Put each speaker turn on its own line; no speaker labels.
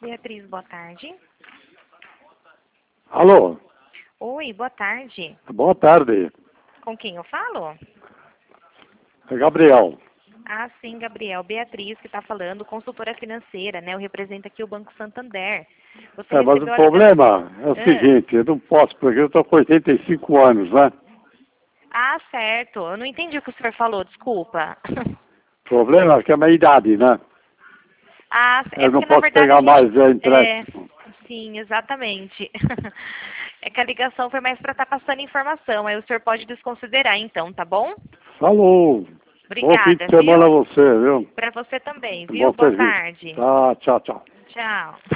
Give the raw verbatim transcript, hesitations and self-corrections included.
Beatriz, boa tarde.
Alô?
Oi, boa tarde.
Boa tarde.
Com quem eu falo?
É Gabriel.
Ah, sim, Gabriel. Beatriz que está falando, consultora financeira, né? Eu represento aqui o Banco Santander. Você
É, mas o
recebeu a
problema é o
ligação... Ah.
seguinte, eu não posso, porque eu estou com oitenta e cinco anos, né?
Ah, certo. Eu não entendi o que o senhor falou, desculpa.
O problema é que é a minha idade, né?
Ah, é
Eu não
porque na
posso
verdade a
pegar
gente...
mais é,
É,
empréstimo.
sim, exatamente. É que a ligação foi mais para estar passando informação. Aí o senhor pode desconsiderar então, tá bom?
Falou. Bom fim de
Obrigada,
semana a
viu?
você, viu?
Para você também, viu?
Bom
Boa
serviço.
tarde.
Tá, tchau, tchau.
Tchau.